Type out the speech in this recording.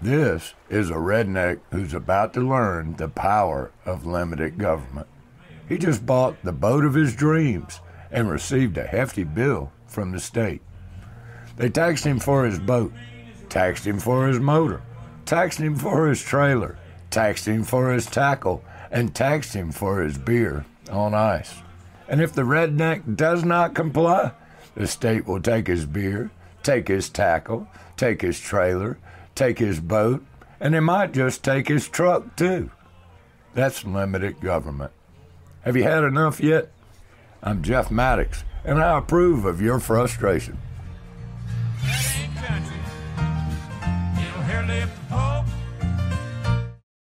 This is a redneck who's about to learn the power of limited government. He just bought the boat of his dreams and received a hefty bill from the state. They taxed him for his boat, taxed him for his motor, taxed him for his trailer, taxed him for his tackle, and taxed him for his beer on ice. And if the redneck does not comply, the state will take his beer, take his tackle, take his trailer, take his boat, and they might just take his truck too. That's limited government. Have you had enough yet? I'm Jeff Maddox, and I approve of your frustration.